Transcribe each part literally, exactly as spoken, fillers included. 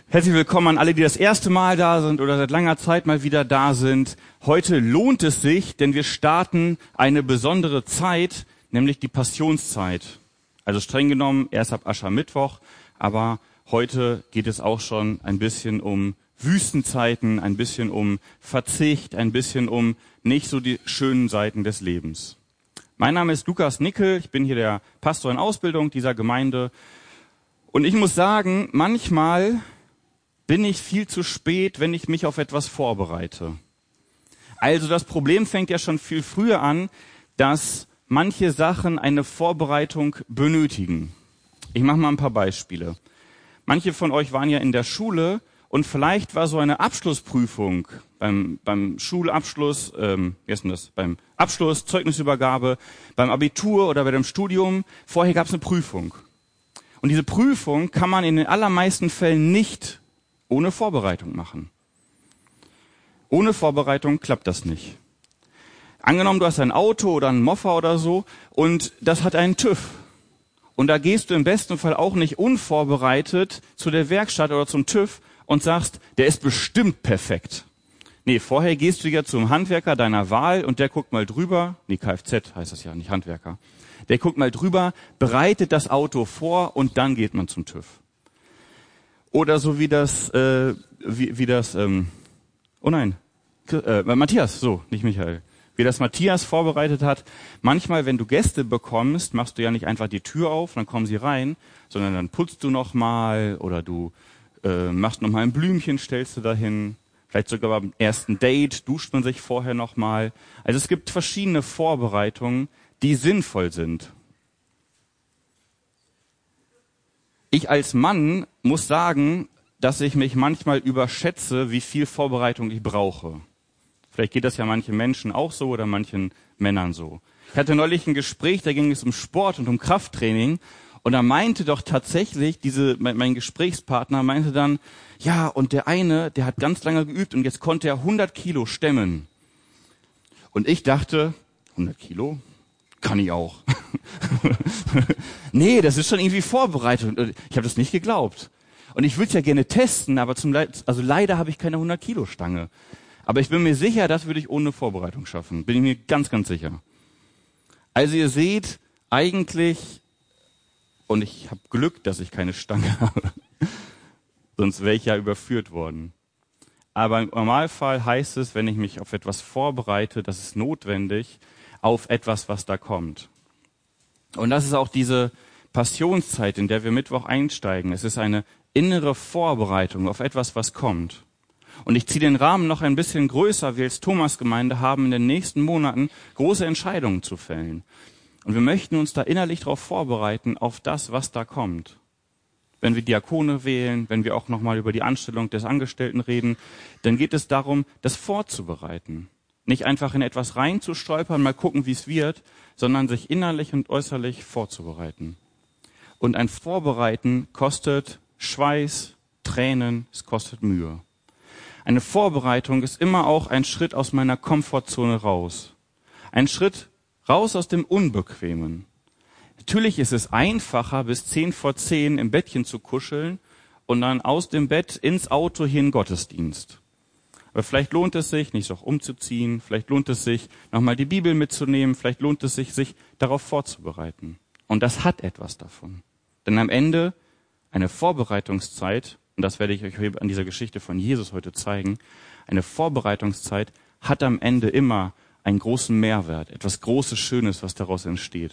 Herzlich willkommen an alle, die das erste Mal da sind oder seit langer Zeit mal wieder da sind. Heute lohnt es sich, denn wir starten eine besondere Zeit, nämlich die Passionszeit. Also streng genommen erst ab Aschermittwoch, aber heute geht es auch schon ein bisschen um Wüstenzeiten, ein bisschen um Verzicht, ein bisschen um nicht so die schönen Seiten des Lebens. Mein Name ist Lukas Nickel, ich bin hier der Pastor in Ausbildung dieser Gemeinde. Und ich muss sagen, manchmal bin ich viel zu spät, wenn ich mich auf etwas vorbereite. Also das Problem fängt ja schon viel früher an, dass manche Sachen eine Vorbereitung benötigen. Ich mache mal ein paar Beispiele. Manche von euch waren ja in der Schule und vielleicht war so eine Abschlussprüfung beim, beim Schulabschluss, ähm, wie heißt denn das, beim Abschluss, Zeugnisübergabe, beim Abitur oder bei dem Studium. Vorher gab es eine Prüfung. Und diese Prüfung kann man in den allermeisten Fällen nicht ohne Vorbereitung machen. Ohne Vorbereitung klappt das nicht. Angenommen, du hast ein Auto oder einen Moffa oder so und das hat einen TÜV. Und da gehst du im besten Fall auch nicht unvorbereitet zu der Werkstatt oder zum TÜV und sagst, der ist bestimmt perfekt. Nee, vorher gehst du ja zum Handwerker deiner Wahl und der guckt mal drüber, nee, Kfz heißt das ja, nicht Handwerker. Der guckt mal drüber, bereitet das Auto vor und dann geht man zum TÜV. Oder so wie das, äh, wie, wie das, ähm, oh nein, äh, Matthias, so, nicht Michael. Wie das Matthias vorbereitet hat. Manchmal, wenn du Gäste bekommst, machst du ja nicht einfach die Tür auf, dann kommen sie rein, sondern dann putzt du nochmal oder du äh, machst nochmal ein Blümchen, stellst du dahin. Vielleicht sogar beim ersten Date duscht man sich vorher nochmal. Also es gibt verschiedene Vorbereitungen, die sinnvoll sind. Ich als Mann muss sagen, dass ich mich manchmal überschätze, wie viel Vorbereitung ich brauche. Vielleicht geht das ja manchen Menschen auch so oder manchen Männern so. Ich hatte neulich ein Gespräch, da ging es um Sport und um Krafttraining. Und da meinte doch tatsächlich, diese, mein, mein Gesprächspartner meinte dann, ja, und der eine, der hat ganz lange geübt und jetzt konnte er hundert Kilo stemmen. Und ich dachte, hundert Kilo? Kann ich auch. Nee, das ist schon irgendwie vorbereitet. Ich habe das nicht geglaubt. Und ich würde es ja gerne testen, aber zum Le- also leider habe ich keine hundert Kilo Stange. Aber ich bin mir sicher, das würde ich ohne Vorbereitung schaffen. Bin ich mir ganz, ganz sicher. Also ihr seht, eigentlich, und ich habe Glück, dass ich keine Stange habe, sonst wäre ich ja überführt worden. Aber im Normalfall heißt es, wenn ich mich auf etwas vorbereite, das ist notwendig, auf etwas, was da kommt. Und das ist auch diese Passionszeit, in der wir Mittwoch einsteigen. Es ist eine innere Vorbereitung auf etwas, was kommt. Und ich ziehe den Rahmen noch ein bisschen größer. Wir als Thomas-Gemeinde haben in den nächsten Monaten große Entscheidungen zu fällen. Und wir möchten uns da innerlich darauf vorbereiten, auf das, was da kommt. Wenn wir Diakone wählen, wenn wir auch nochmal über die Anstellung des Angestellten reden, dann geht es darum, das vorzubereiten. Nicht einfach in etwas reinzustolpern, mal gucken, wie es wird, sondern sich innerlich und äußerlich vorzubereiten. Und ein Vorbereiten kostet Schweiß, Tränen, es kostet Mühe. Eine Vorbereitung ist immer auch ein Schritt aus meiner Komfortzone raus. Ein Schritt raus aus dem Unbequemen. Natürlich ist es einfacher, bis zehn vor zehn im Bettchen zu kuscheln und dann aus dem Bett ins Auto hier in den Gottesdienst. Aber vielleicht lohnt es sich, nicht auch umzuziehen, vielleicht lohnt es sich, nochmal die Bibel mitzunehmen, vielleicht lohnt es sich, sich darauf vorzubereiten. Und das hat etwas davon. Denn am Ende eine Vorbereitungszeit, und das werde ich euch an dieser Geschichte von Jesus heute zeigen, eine Vorbereitungszeit hat am Ende immer einen großen Mehrwert, etwas Großes, Schönes, was daraus entsteht.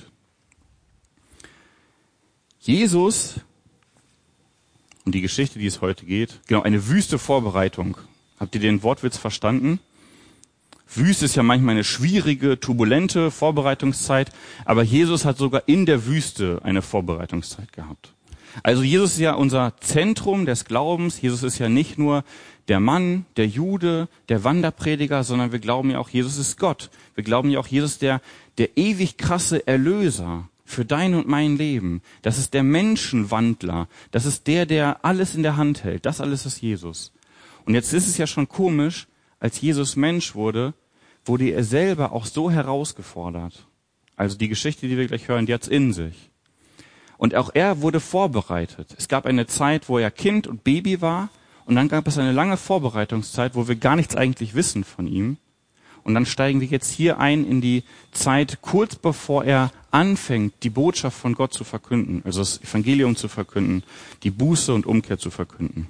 Jesus und die Geschichte, die es heute geht, genau, eine wüste Vorbereitung. Habt ihr den Wortwitz verstanden? Wüste ist ja manchmal eine schwierige, turbulente Vorbereitungszeit, aber Jesus hat sogar in der Wüste eine Vorbereitungszeit gehabt. Also Jesus ist ja unser Zentrum des Glaubens. Jesus ist ja nicht nur der Mann, der Jude, der Wanderprediger, sondern wir glauben ja auch, Jesus ist Gott. Wir glauben ja auch, Jesus der, der ewig krasse Erlöser für dein und mein Leben. Das ist der Menschenwandler. Das ist der, der alles in der Hand hält. Das alles ist Jesus. Und jetzt ist es ja schon komisch, als Jesus Mensch wurde, wurde er selber auch so herausgefordert. Also die Geschichte, die wir gleich hören, die hat's in sich. Und auch er wurde vorbereitet. Es gab eine Zeit, wo er Kind und Baby war Und dann gab es eine lange Vorbereitungszeit, wo wir gar nichts eigentlich wissen von ihm. Und dann steigen wir jetzt hier ein in die Zeit, kurz bevor er anfängt, die Botschaft von Gott zu verkünden, also das Evangelium zu verkünden, die Buße und Umkehr zu verkünden.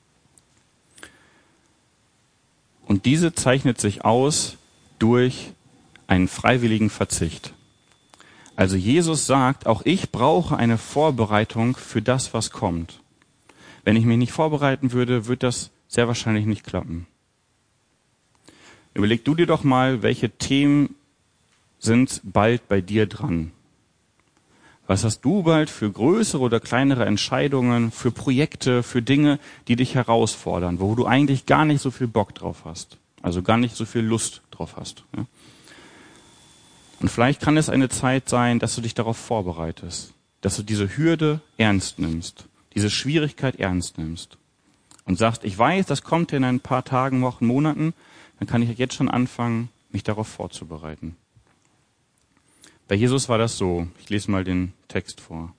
Und diese zeichnet sich aus durch einen freiwilligen Verzicht. Also Jesus sagt, auch ich brauche eine Vorbereitung für das, was kommt. Wenn ich mich nicht vorbereiten würde, wird das sehr wahrscheinlich nicht klappen. Überleg du dir doch mal, welche Themen sind bald bei dir dran? Was hast du bald für größere oder kleinere Entscheidungen, für Projekte, für Dinge, die dich herausfordern, wo du eigentlich gar nicht so viel Bock drauf hast, also gar nicht so viel Lust drauf hast? Ja? Und vielleicht kann es eine Zeit sein, dass du dich darauf vorbereitest, dass du diese Hürde ernst nimmst, diese Schwierigkeit ernst nimmst und sagst, ich weiß, das kommt in ein paar Tagen, Wochen, Monaten, dann kann ich jetzt schon anfangen, mich darauf vorzubereiten. Bei Jesus war das so. Ich lese mal den Text vor.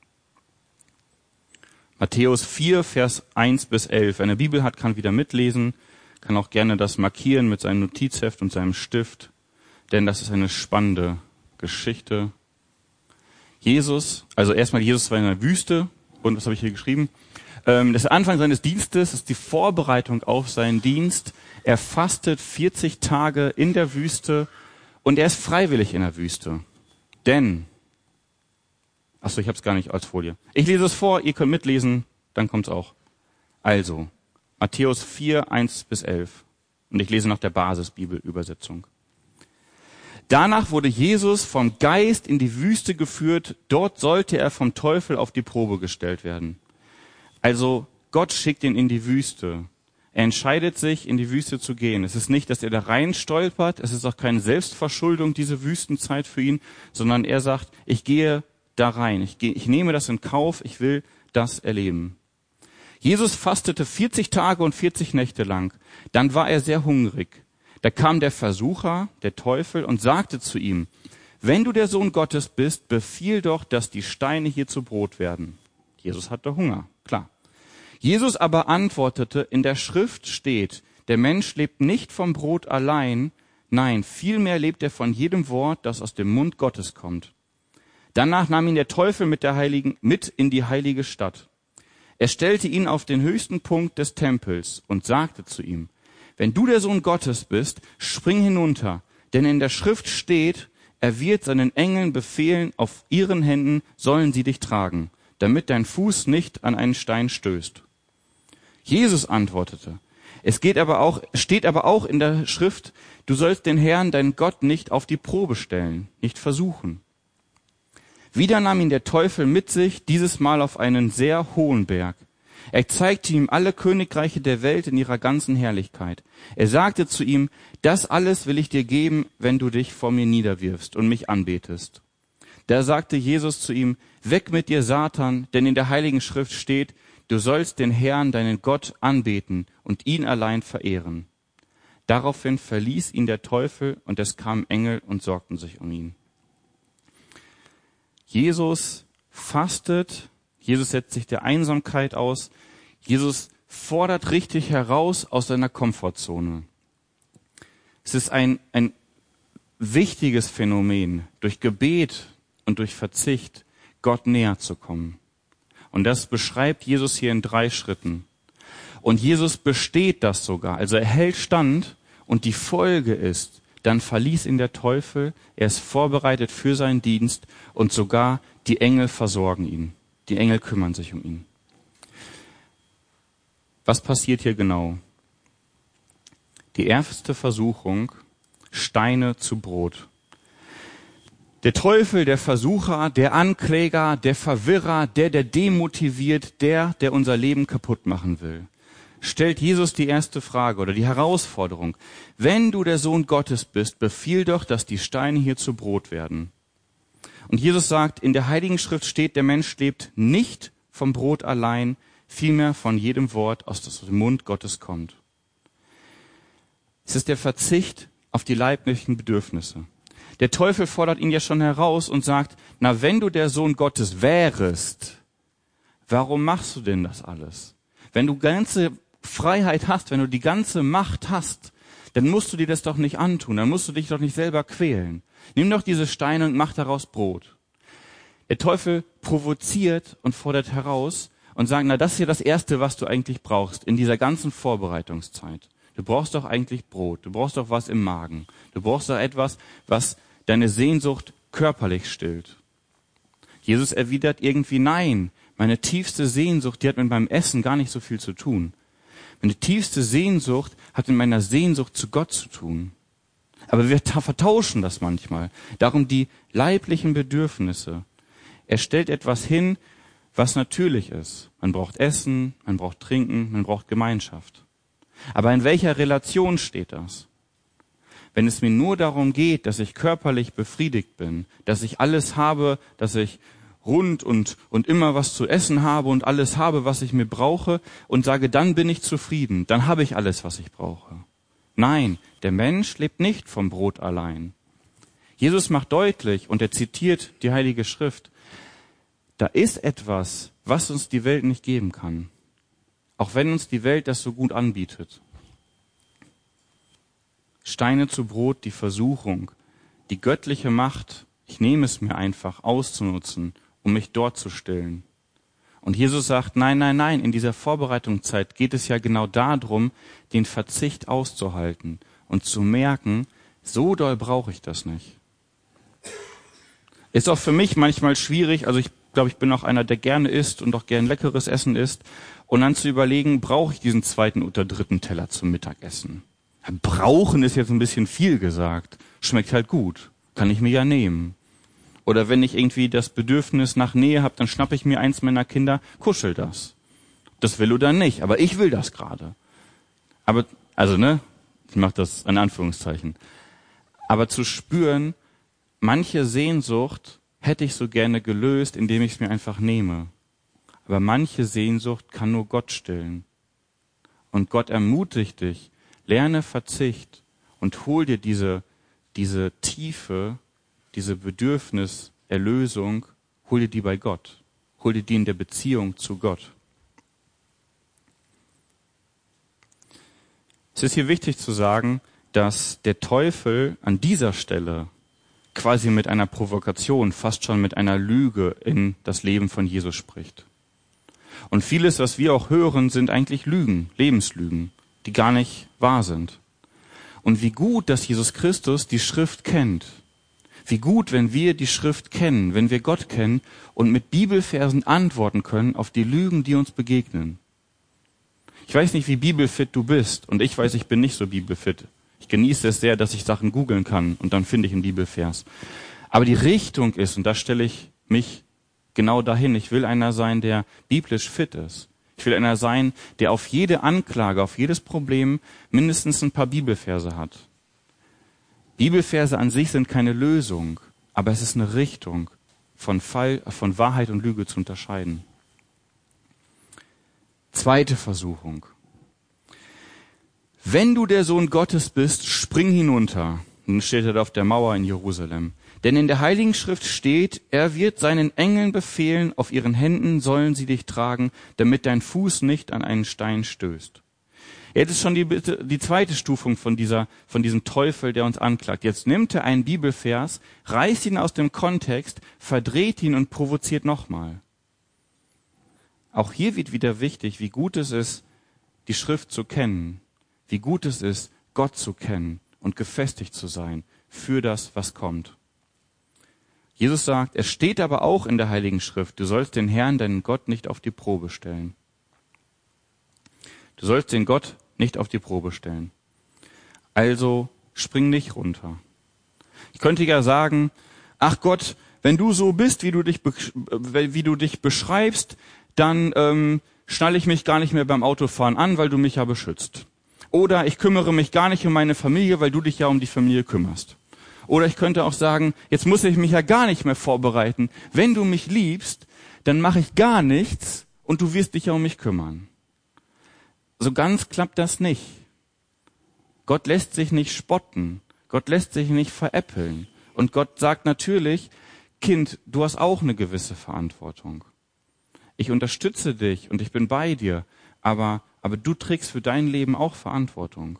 Matthäus vier, Vers eins bis elf. Wer eine Bibel hat, kann wieder mitlesen, kann auch gerne das markieren mit seinem Notizheft und seinem Stift, denn das ist eine spannende Geschichte. Jesus, also erstmal Jesus war in der Wüste, und was habe ich hier geschrieben? Das ist der Anfang seines Dienstes, ist die Vorbereitung auf seinen Dienst. Er fastet vierzig Tage in der Wüste und er ist freiwillig in der Wüste. Denn, achso, ich habe es gar nicht als Folie. Ich lese es vor, ihr könnt mitlesen, dann kommt's auch. Also, Matthäus vier, eins bis elf. Und ich lese nach der Basisbibelübersetzung. Danach wurde Jesus vom Geist in die Wüste geführt. Dort sollte er vom Teufel auf die Probe gestellt werden. Also Gott schickt ihn in die Wüste. Er entscheidet sich, in die Wüste zu gehen. Es ist nicht, dass er da rein stolpert. Es ist auch keine Selbstverschuldung, diese Wüstenzeit für ihn, sondern er sagt, ich gehe da rein. Ich, gehe, ich nehme das in Kauf. Ich will das erleben. Jesus fastete vierzig Tage und vierzig Nächte lang. Dann war er sehr hungrig. Da kam der Versucher, der Teufel, und sagte zu ihm, wenn du der Sohn Gottes bist, befiehl doch, dass die Steine hier zu Brot werden. Jesus hatte Hunger, klar. Jesus aber antwortete, in der Schrift steht, der Mensch lebt nicht vom Brot allein, nein, vielmehr lebt er von jedem Wort, das aus dem Mund Gottes kommt. Danach nahm ihn der Teufel mit der Heiligen, mit in die heilige Stadt. Er stellte ihn auf den höchsten Punkt des Tempels und sagte zu ihm, wenn du der Sohn Gottes bist, spring hinunter, denn in der Schrift steht, er wird seinen Engeln befehlen, auf ihren Händen sollen sie dich tragen, damit dein Fuß nicht an einen Stein stößt. Jesus antwortete, es geht aber auch, steht aber auch in der Schrift, du sollst den Herrn, deinen Gott, nicht auf die Probe stellen, nicht versuchen. Wieder nahm ihn der Teufel mit sich, dieses Mal auf einen sehr hohen Berg. Er zeigte ihm alle Königreiche der Welt in ihrer ganzen Herrlichkeit. Er sagte zu ihm, das alles will ich dir geben, wenn du dich vor mir niederwirfst und mich anbetest. Da sagte Jesus zu ihm, weg mit dir, Satan, denn in der Heiligen Schrift steht, du sollst den Herrn, deinen Gott, anbeten und ihn allein verehren. Daraufhin verließ ihn der Teufel und es kamen Engel und sorgten sich um ihn. Jesus fastet, Jesus setzt sich der Einsamkeit aus, Jesus fordert richtig heraus aus seiner Komfortzone. Es ist ein, ein wichtiges Phänomen, durch Gebet und durch Verzicht Gott näher zu kommen. Und das beschreibt Jesus hier in drei Schritten. Und Jesus besteht das sogar. Also er hält stand und die Folge ist, dann verließ ihn der Teufel, er ist vorbereitet für seinen Dienst und sogar die Engel versorgen ihn. Die Engel kümmern sich um ihn. Was passiert hier genau? Die erste Versuchung, Steine zu Brot. Der Teufel, der Versucher, der Ankläger, der Verwirrer, der, der demotiviert, der, der unser Leben kaputt machen will, stellt Jesus die erste Frage oder die Herausforderung. Wenn du der Sohn Gottes bist, befiehl doch, dass die Steine hier zu Brot werden. Und Jesus sagt, in der Heiligen Schrift steht, der Mensch lebt nicht vom Brot allein, vielmehr von jedem Wort, aus dem Mund Gottes kommt. Es ist der Verzicht auf die leiblichen Bedürfnisse. Der Teufel fordert ihn ja schon heraus und sagt, na, wenn du der Sohn Gottes wärest, warum machst du denn das alles? Wenn du ganze Freiheit hast, wenn du die ganze Macht hast, dann musst du dir das doch nicht antun, dann musst du dich doch nicht selber quälen. Nimm doch diese Steine und mach daraus Brot. Der Teufel provoziert und fordert heraus und sagt, na, das ist ja das Erste, was du eigentlich brauchst in dieser ganzen Vorbereitungszeit. Du brauchst doch eigentlich Brot, du brauchst doch was im Magen. Du brauchst doch etwas, was deine Sehnsucht körperlich stillt. Jesus erwidert irgendwie, nein, meine tiefste Sehnsucht, die hat mit meinem Essen gar nicht so viel zu tun. Meine tiefste Sehnsucht hat mit meiner Sehnsucht zu Gott zu tun. Aber wir vertauschen das manchmal. Darum die leiblichen Bedürfnisse. Er stellt etwas hin, was natürlich ist. Man braucht Essen, man braucht Trinken, man braucht Gemeinschaft. Aber in welcher Relation steht das? Wenn es mir nur darum geht, dass ich körperlich befriedigt bin, dass ich alles habe, dass ich rund und, und immer was zu essen habe und alles habe, was ich mir brauche und sage, dann bin ich zufrieden, dann habe ich alles, was ich brauche. Nein, der Mensch lebt nicht vom Brot allein. Jesus macht deutlich, und er zitiert die Heilige Schrift, da ist etwas, was uns die Welt nicht geben kann. Auch wenn uns die Welt das so gut anbietet. Steine zu Brot, die Versuchung, die göttliche Macht, ich nehme es mir einfach auszunutzen, um mich dort zu stillen. Und Jesus sagt, nein, nein, nein, in dieser Vorbereitungszeit geht es ja genau darum, den Verzicht auszuhalten und zu merken, so doll brauche ich das nicht. Ist auch für mich manchmal schwierig, also ich glaube, ich bin auch einer, der gerne isst und auch gern leckeres Essen isst, und dann zu überlegen, brauche ich diesen zweiten oder dritten Teller zum Mittagessen? Brauchen ist jetzt ein bisschen viel gesagt. Schmeckt halt gut. Kann ich mir ja nehmen. Oder wenn ich irgendwie das Bedürfnis nach Nähe habe, dann schnappe ich mir eins meiner Kinder, kuschel das. Das will oder nicht, aber ich will das gerade. Aber, also ne, ich mache das in Anführungszeichen. Aber zu spüren, manche Sehnsucht hätte ich so gerne gelöst, indem ich es mir einfach nehme. Aber manche Sehnsucht kann nur Gott stillen. Und Gott ermutigt dich, lerne Verzicht und hol dir diese, diese Tiefe, diese Bedürfniserlösung, hol dir die bei Gott. Hol dir die in der Beziehung zu Gott. Es ist hier wichtig zu sagen, dass der Teufel an dieser Stelle quasi mit einer Provokation, fast schon mit einer Lüge in das Leben von Jesus spricht. Und vieles, was wir auch hören, sind eigentlich Lügen, Lebenslügen, die gar nicht wahr sind. Und wie gut, dass Jesus Christus die Schrift kennt. Wie gut, wenn wir die Schrift kennen, wenn wir Gott kennen und mit Bibelversen antworten können auf die Lügen, die uns begegnen. Ich weiß nicht, wie bibelfit du bist, und ich weiß, ich bin nicht so bibelfit. Ich genieße es sehr, dass ich Sachen googeln kann und dann finde ich einen Bibelvers. Aber die Richtung ist, und da stelle ich mich genau dahin, ich will einer sein, der biblisch fit ist. Ich will einer sein, der auf jede Anklage, auf jedes Problem mindestens ein paar Bibelverse hat. Bibelverse an sich sind keine Lösung, aber es ist eine Richtung, von Fall, von Wahrheit und Lüge zu unterscheiden. Zweite Versuchung. Wenn du der Sohn Gottes bist, spring hinunter. Nun steht er da auf der Mauer in Jerusalem. Denn in der Heiligen Schrift steht, er wird seinen Engeln befehlen, auf ihren Händen sollen sie dich tragen, damit dein Fuß nicht an einen Stein stößt. Jetzt ist schon die, die zweite Stufung von dieser, von diesem Teufel, der uns anklagt. Jetzt nimmt er einen Bibelvers, reißt ihn aus dem Kontext, verdreht ihn und provoziert nochmal. Auch hier wird wieder wichtig, wie gut es ist, die Schrift zu kennen, wie gut es ist, Gott zu kennen und gefestigt zu sein für das, was kommt. Jesus sagt, es steht aber auch in der Heiligen Schrift, du sollst den Herrn, deinen Gott, nicht auf die Probe stellen. Du sollst den Gott nicht auf die Probe stellen. Also spring nicht runter. Ich könnte ja sagen, ach Gott, wenn du so bist, wie du dich, wie du dich beschreibst, dann ähm, schnalle ich mich gar nicht mehr beim Autofahren an, weil du mich ja beschützt. Oder ich kümmere mich gar nicht um meine Familie, weil du dich ja um die Familie kümmerst. Oder ich könnte auch sagen, jetzt muss ich mich ja gar nicht mehr vorbereiten. Wenn du mich liebst, dann mache ich gar nichts und du wirst dich ja um mich kümmern. So ganz klappt das nicht. Gott lässt sich nicht spotten. Gott lässt sich nicht veräppeln. Und Gott sagt natürlich, Kind, du hast auch eine gewisse Verantwortung. Ich unterstütze dich und ich bin bei dir, aber, aber du trägst für dein Leben auch Verantwortung.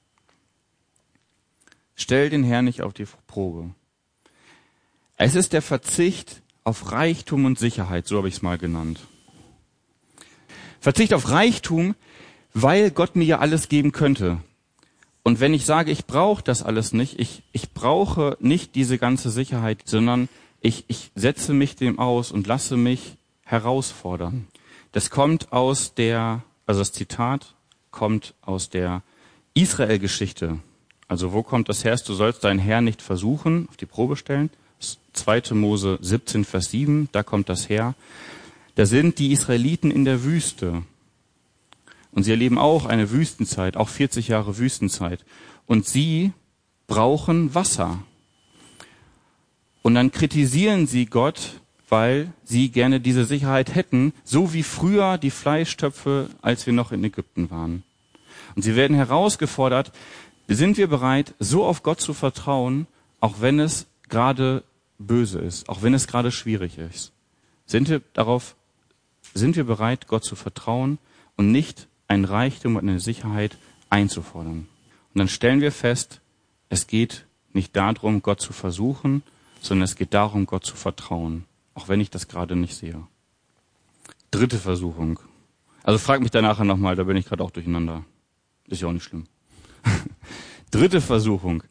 Stell den Herrn nicht auf die Probe. Es ist der Verzicht auf Reichtum und Sicherheit, so habe ich es mal genannt. Verzicht auf Reichtum, weil Gott mir ja alles geben könnte. Und wenn ich sage, ich brauche das alles nicht, ich, ich brauche nicht diese ganze Sicherheit, sondern ich, ich setze mich dem aus und lasse mich herausfordern. Das kommt aus der, also das Zitat kommt aus der Israel-Geschichte. Also wo kommt das her? Du sollst deinen Herrn nicht versuchen, auf die Probe stellen. zweite Mose siebzehn, Vers sieben, da kommt das her. Da sind die Israeliten in der Wüste. Und sie erleben auch eine Wüstenzeit, auch vierzig Jahre Wüstenzeit. Und sie brauchen Wasser. Und dann kritisieren sie Gott, weil sie gerne diese Sicherheit hätten, so wie früher die Fleischtöpfe, als wir noch in Ägypten waren. Und sie werden herausgefordert, sind wir bereit, so auf Gott zu vertrauen, auch wenn es gerade böse ist, auch wenn es gerade schwierig ist? Sind wir darauf, sind wir bereit, Gott zu vertrauen und nicht ein Reichtum und eine Sicherheit einzufordern? Und dann stellen wir fest, es geht nicht darum, Gott zu versuchen, sondern es geht darum, Gott zu vertrauen, auch wenn ich das gerade nicht sehe. Dritte Versuchung. Also frag mich da nachher nochmal, da bin ich gerade auch durcheinander. Ist ja auch nicht schlimm. Dritte Versuchung.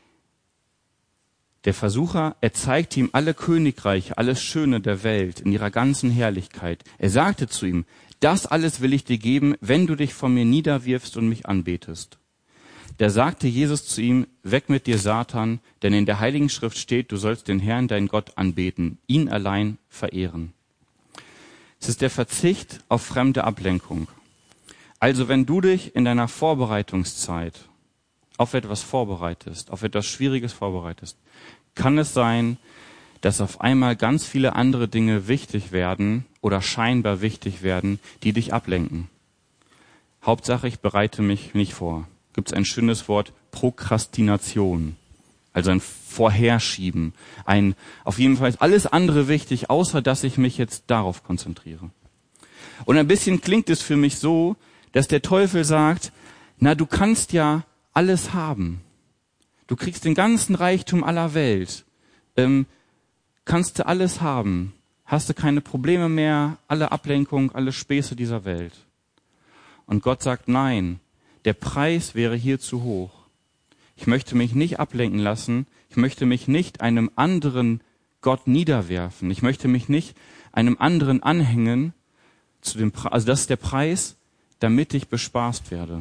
Der Versucher, er zeigte ihm alle Königreiche, alles Schöne der Welt in ihrer ganzen Herrlichkeit. Er sagte zu ihm, das alles will ich dir geben, wenn du dich vor mir niederwirfst und mich anbetest. Da sagte Jesus zu ihm, weg mit dir, Satan, denn in der Heiligen Schrift steht, du sollst den Herrn, deinen Gott, anbeten, ihn allein verehren. Es ist der Verzicht auf fremde Ablenkung. Also wenn du dich in deiner Vorbereitungszeit auf etwas vorbereitest, auf etwas Schwieriges vorbereitest, kann es sein, dass auf einmal ganz viele andere Dinge wichtig werden oder scheinbar wichtig werden, die dich ablenken. Hauptsache, ich bereite mich nicht vor. Gibt es ein schönes Wort, Prokrastination, also ein Vorherschieben. Ein, auf jeden Fall ist alles andere wichtig, außer dass ich mich jetzt darauf konzentriere. Und ein bisschen klingt es für mich so, dass der Teufel sagt, na, du kannst ja alles haben. Du kriegst den ganzen Reichtum aller Welt. Ähm, kannst du alles haben. Hast du keine Probleme mehr, alle Ablenkung, alle Späße dieser Welt. Und Gott sagt, nein, der Preis wäre hier zu hoch. Ich möchte mich nicht ablenken lassen. Ich möchte mich nicht einem anderen Gott niederwerfen. Ich möchte mich nicht einem anderen anhängen. Zu dem Pre- also das ist der Preis, damit ich bespaßt werde.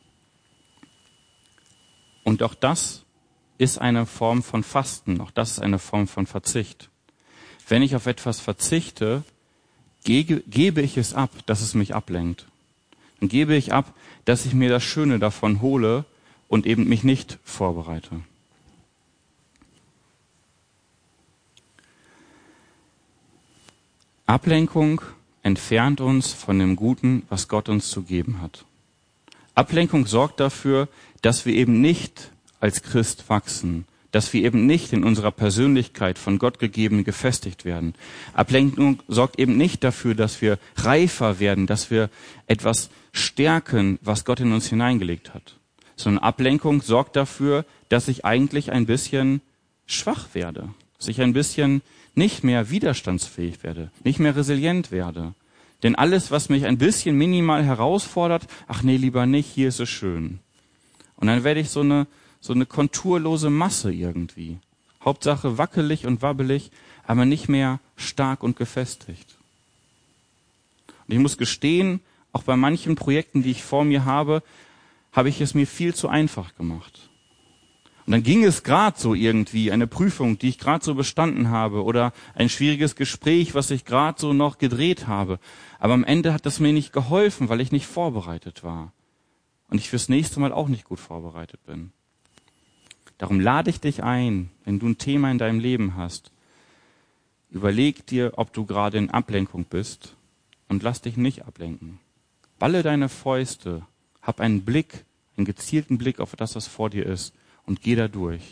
Und auch das ist eine Form von Fasten. Auch das ist eine Form von Verzicht. Wenn ich auf etwas verzichte, gebe, gebe ich es ab, dass es mich ablenkt. Dann gebe ich ab, dass ich mir das Schöne davon hole und eben mich nicht vorbereite. Ablenkung entfernt uns von dem Guten, was Gott uns zu geben hat. Ablenkung sorgt dafür, dass wir eben nicht als Christ wachsen, dass wir eben nicht in unserer Persönlichkeit von Gott gegeben gefestigt werden. Ablenkung sorgt eben nicht dafür, dass wir reifer werden, dass wir etwas stärken, was Gott in uns hineingelegt hat. Sondern Ablenkung sorgt dafür, dass ich eigentlich ein bisschen schwach werde, dass ich ein bisschen nicht mehr widerstandsfähig werde, nicht mehr resilient werde. Denn alles, was mich ein bisschen minimal herausfordert, ach nee, lieber nicht, hier ist es schön. Und dann werde ich so eine, so eine konturlose Masse irgendwie. Hauptsache wackelig und wabbelig, aber nicht mehr stark und gefestigt. Und ich muss gestehen, auch bei manchen Projekten, die ich vor mir habe, habe ich es mir viel zu einfach gemacht. Und dann ging es gerade so irgendwie, eine Prüfung, die ich gerade so bestanden habe oder ein schwieriges Gespräch, was ich gerade so noch gedreht habe. Aber am Ende hat das mir nicht geholfen, weil ich nicht vorbereitet war. Und ich fürs nächste Mal auch nicht gut vorbereitet bin. Darum lade ich dich ein, wenn du ein Thema in deinem Leben hast, überleg dir, ob du gerade in Ablenkung bist und lass dich nicht ablenken. Balle deine Fäuste, hab einen Blick, einen gezielten Blick auf das, was vor dir ist und geh da durch.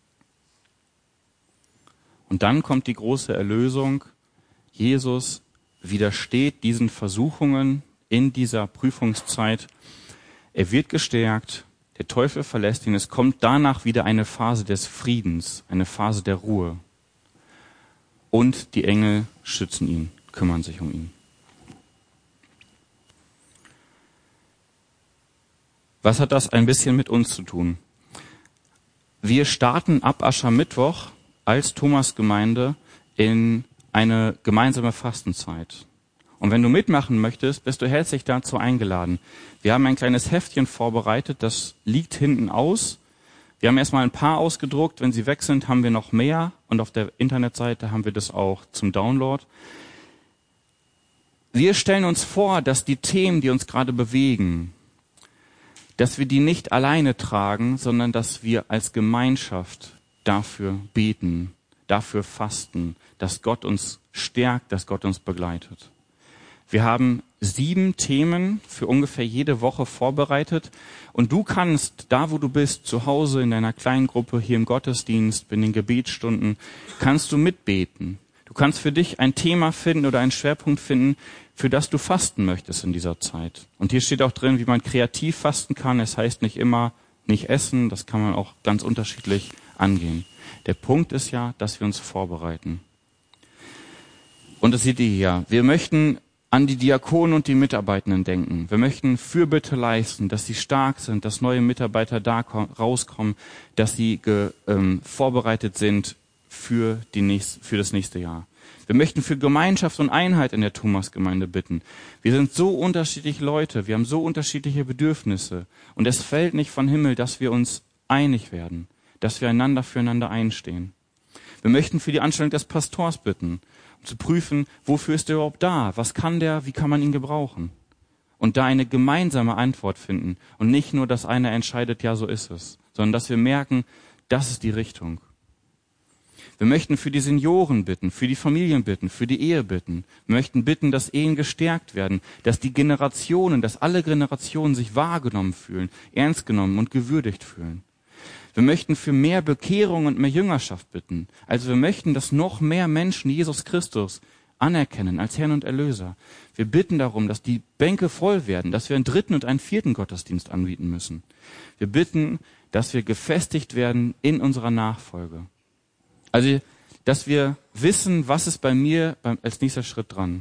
Und dann kommt die große Erlösung. Jesus widersteht diesen Versuchungen in dieser Prüfungszeit. Er wird gestärkt, der Teufel verlässt ihn, es kommt danach wieder eine Phase des Friedens, eine Phase der Ruhe. Und die Engel schützen ihn, kümmern sich um ihn. Was hat das ein bisschen mit uns zu tun? Wir starten ab Aschermittwoch als Thomasgemeinde in eine gemeinsame Fastenzeit. Und wenn du mitmachen möchtest, bist du herzlich dazu eingeladen. Wir haben ein kleines Heftchen vorbereitet, das liegt hinten aus. Wir haben erstmal ein paar ausgedruckt. Wenn sie weg sind, haben wir noch mehr. Und auf der Internetseite haben wir das auch zum Download. Wir stellen uns vor, dass die Themen, die uns gerade bewegen, dass wir die nicht alleine tragen, sondern dass wir als Gemeinschaft dafür beten, dafür fasten, dass Gott uns stärkt, dass Gott uns begleitet. Wir haben sieben Themen für ungefähr jede Woche vorbereitet und du kannst, da wo du bist, zu Hause, in deiner kleinen Gruppe, hier im Gottesdienst, in den Gebetsstunden, kannst du mitbeten. Du kannst für dich ein Thema finden oder einen Schwerpunkt finden, für das du fasten möchtest in dieser Zeit. Und hier steht auch drin, wie man kreativ fasten kann. Es heißt nicht immer nicht essen, das kann man auch ganz unterschiedlich angehen. Der Punkt ist ja, dass wir uns vorbereiten. Und das seht ihr hier. Wir möchten an die Diakonen und die Mitarbeitenden denken. Wir möchten Fürbitte leisten, dass sie stark sind, dass neue Mitarbeiter da rauskommen, dass sie ge, ähm, vorbereitet sind für, die nächste, für das nächste Jahr. Wir möchten für Gemeinschaft und Einheit in der Thomasgemeinde bitten. Wir sind so unterschiedliche Leute, wir haben so unterschiedliche Bedürfnisse. Und es fällt nicht vom Himmel, dass wir uns einig werden, dass wir einander füreinander einstehen. Wir möchten für die Anstellung des Pastors bitten, um zu prüfen, wofür ist er überhaupt da? Was kann der? Wie kann man ihn gebrauchen? Und da eine gemeinsame Antwort finden. Und nicht nur, dass einer entscheidet, ja, so ist es, sondern dass wir merken, das ist die Richtung. Wir möchten für die Senioren bitten, für die Familien bitten, für die Ehe bitten. Wir möchten bitten, dass Ehen gestärkt werden, dass die Generationen, dass alle Generationen sich wahrgenommen fühlen, ernst genommen und gewürdigt fühlen. Wir möchten für mehr Bekehrung und mehr Jüngerschaft bitten. Also wir möchten, dass noch mehr Menschen Jesus Christus anerkennen als Herrn und Erlöser. Wir bitten darum, dass die Bänke voll werden, dass wir einen dritten und einen vierten Gottesdienst anbieten müssen. Wir bitten, dass wir gefestigt werden in unserer Nachfolge. Also, dass wir wissen, was ist bei mir als nächster Schritt dran.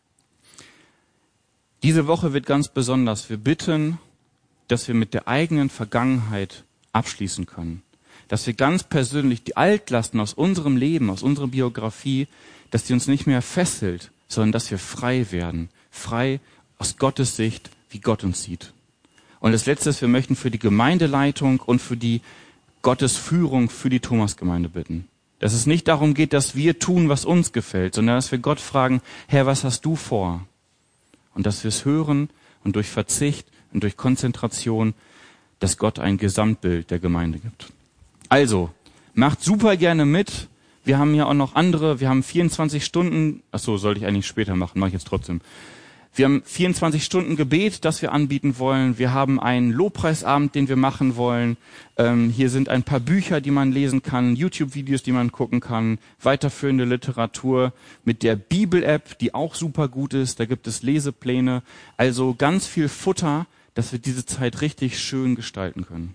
Diese Woche wird ganz besonders. Wir bitten, dass wir mit der eigenen Vergangenheit abschließen können. Dass wir ganz persönlich die Altlasten aus unserem Leben, aus unserer Biografie, dass die uns nicht mehr fesselt, sondern dass wir frei werden. Frei aus Gottes Sicht, wie Gott uns sieht. Und das Letzte ist, wir möchten für die Gemeindeleitung und für die Gottesführung für die Thomasgemeinde bitten. Dass es nicht darum geht, dass wir tun, was uns gefällt, sondern dass wir Gott fragen, Herr, was hast du vor? Und dass wir es hören und durch Verzicht und durch Konzentration, dass Gott ein Gesamtbild der Gemeinde gibt. Also, macht super gerne mit. Wir haben ja auch noch andere, wir haben vierundzwanzig Stunden, ach so, sollte ich eigentlich später machen, mache ich jetzt trotzdem. Wir haben vierundzwanzig Stunden Gebet, das wir anbieten wollen. Wir haben einen Lobpreisabend, den wir machen wollen. Ähm, hier sind ein paar Bücher, die man lesen kann, YouTube-Videos, die man gucken kann, weiterführende Literatur mit der Bibel-App, die auch super gut ist. Da gibt es Lesepläne. Also ganz viel Futter, dass wir diese Zeit richtig schön gestalten können.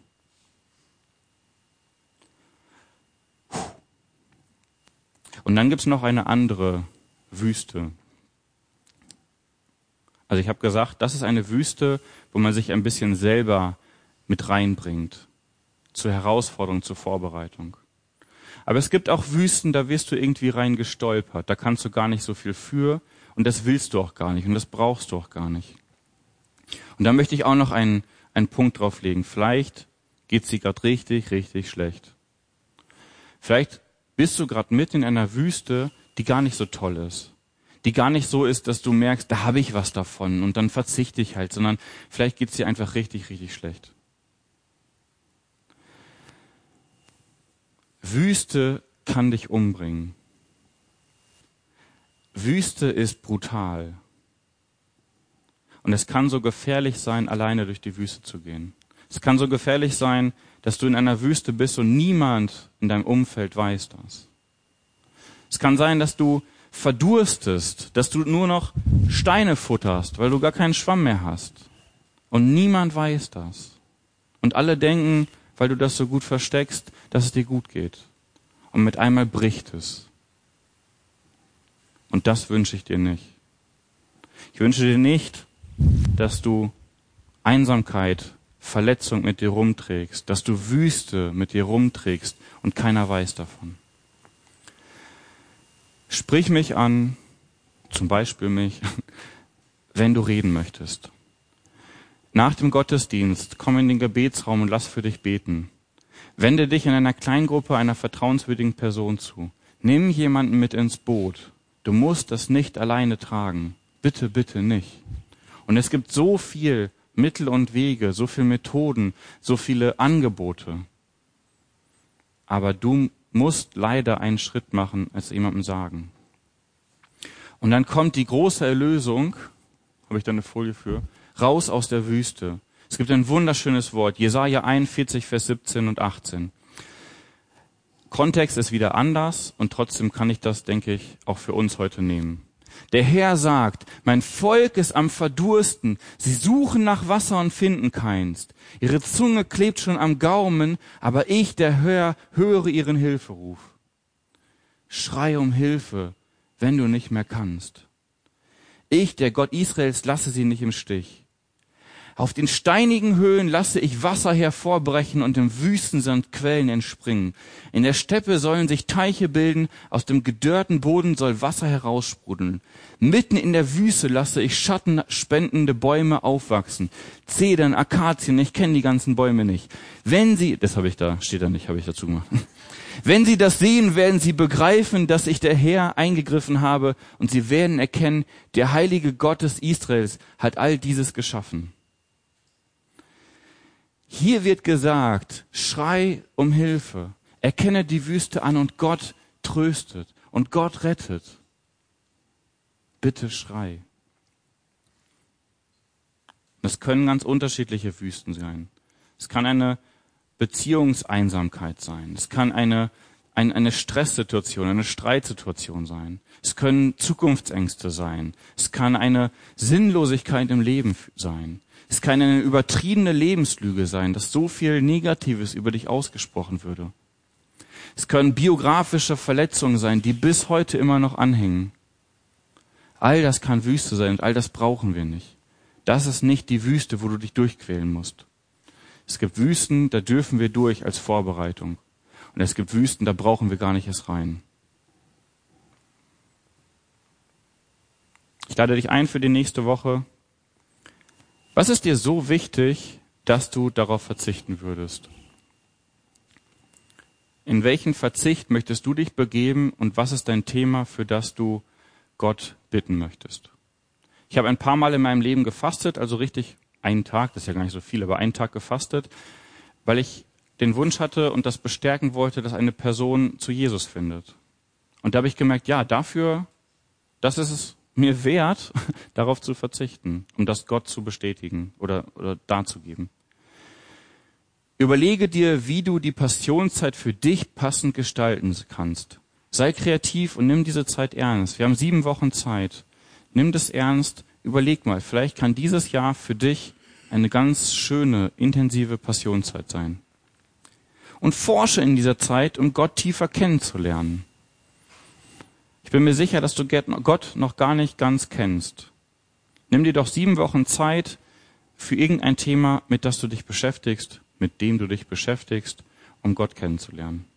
Und dann gibt's noch eine andere Wüste. Also ich habe gesagt, das ist eine Wüste, wo man sich ein bisschen selber mit reinbringt. Zur Herausforderung, zur Vorbereitung. Aber es gibt auch Wüsten, da wirst du irgendwie reingestolpert. Da kannst du gar nicht so viel für und das willst du auch gar nicht und das brauchst du auch gar nicht. Und da möchte ich auch noch einen, einen Punkt drauflegen. Vielleicht geht's dir gerade richtig, richtig schlecht. Vielleicht bist du gerade mitten in einer Wüste, die gar nicht so toll ist. Die gar nicht so ist, dass du merkst, da habe ich was davon und dann verzichte ich halt, sondern vielleicht geht's dir einfach richtig, richtig schlecht. Wüste kann dich umbringen. Wüste ist brutal. Und es kann so gefährlich sein, alleine durch die Wüste zu gehen. Es kann so gefährlich sein, dass du in einer Wüste bist und niemand in deinem Umfeld weiß das. Es kann sein, dass du verdurstest, dass du nur noch Steine futterst, weil du gar keinen Schwamm mehr hast. Und niemand weiß das. Und alle denken, weil du das so gut versteckst, dass es dir gut geht. Und mit einmal bricht es. Und das wünsche ich dir nicht. Ich wünsche dir nicht, dass du Einsamkeit, Verletzung mit dir rumträgst, dass du Wüste mit dir rumträgst und keiner weiß davon. Sprich mich an, zum Beispiel mich, wenn du reden möchtest. Nach dem Gottesdienst komm in den Gebetsraum und lass für dich beten. Wende dich in einer Kleingruppe einer vertrauenswürdigen Person zu. Nimm jemanden mit ins Boot. Du musst das nicht alleine tragen. Bitte, bitte nicht. Und es gibt so viel Mittel und Wege, so viele Methoden, so viele Angebote. Aber du musst leider einen Schritt machen, es jemandem sagen. Und dann kommt die große Erlösung, habe ich da eine Folie für, raus aus der Wüste. Es gibt ein wunderschönes Wort, Jesaja einundvierzig, Vers siebzehn und achtzehn. Kontext ist wieder anders und trotzdem kann ich das, denke ich, auch für uns heute nehmen. Der Herr sagt, mein Volk ist am Verdursten, sie suchen nach Wasser und finden keins. Ihre Zunge klebt schon am Gaumen, aber ich, der Herr, höre ihren Hilferuf. Schrei um Hilfe, wenn du nicht mehr kannst. Ich, der Gott Israels, lasse sie nicht im Stich. Auf den steinigen Höhen lasse ich Wasser hervorbrechen und im Wüstensand Quellen entspringen. In der Steppe sollen sich Teiche bilden, aus dem gedörrten Boden soll Wasser heraussprudeln. Mitten in der Wüste lasse ich schattenspendende Bäume aufwachsen. Zedern, Akazien, ich kenne die ganzen Bäume nicht. Wenn sie, das habe ich da, steht da nicht, habe ich dazu gemacht. Wenn sie das sehen, werden sie begreifen, dass ich der Herr eingegriffen habe und sie werden erkennen, der heilige Gott des Israels hat all dieses geschaffen. Hier wird gesagt, schrei um Hilfe, erkenne die Wüste an und Gott tröstet und Gott rettet. Bitte schrei. Das können ganz unterschiedliche Wüsten sein. Es kann eine Beziehungseinsamkeit sein. Es kann eine, eine, eine Stresssituation, eine Streitsituation sein. Es können Zukunftsängste sein. Es kann eine Sinnlosigkeit im Leben sein. Es kann eine übertriebene Lebenslüge sein, dass so viel Negatives über dich ausgesprochen würde. Es können biografische Verletzungen sein, die bis heute immer noch anhängen. All das kann Wüste sein und all das brauchen wir nicht. Das ist nicht die Wüste, wo du dich durchquälen musst. Es gibt Wüsten, da dürfen wir durch als Vorbereitung. Und es gibt Wüsten, da brauchen wir gar nicht erst rein. Ich lade dich ein für die nächste Woche. Was ist dir so wichtig, dass du darauf verzichten würdest? In welchen Verzicht möchtest du dich begeben und was ist dein Thema, für das du Gott bitten möchtest? Ich habe ein paar Mal in meinem Leben gefastet, also richtig einen Tag, das ist ja gar nicht so viel, aber einen Tag gefastet, weil ich den Wunsch hatte und das bestärken wollte, dass eine Person zu Jesus findet. Und da habe ich gemerkt, ja, dafür, das ist es mir wert, darauf zu verzichten, um das Gott zu bestätigen oder, oder darzugeben. Überlege dir, wie du die Passionszeit für dich passend gestalten kannst. Sei kreativ und nimm diese Zeit ernst. Wir haben sieben Wochen Zeit. Nimm das ernst. Überleg mal, vielleicht kann dieses Jahr für dich eine ganz schöne, intensive Passionszeit sein. Und forsche in dieser Zeit, um Gott tiefer kennenzulernen. Ich bin mir sicher, dass du Gott noch gar nicht ganz kennst. Nimm dir doch sieben Wochen Zeit für irgendein Thema, mit das du dich beschäftigst, mit dem du dich beschäftigst, um Gott kennenzulernen.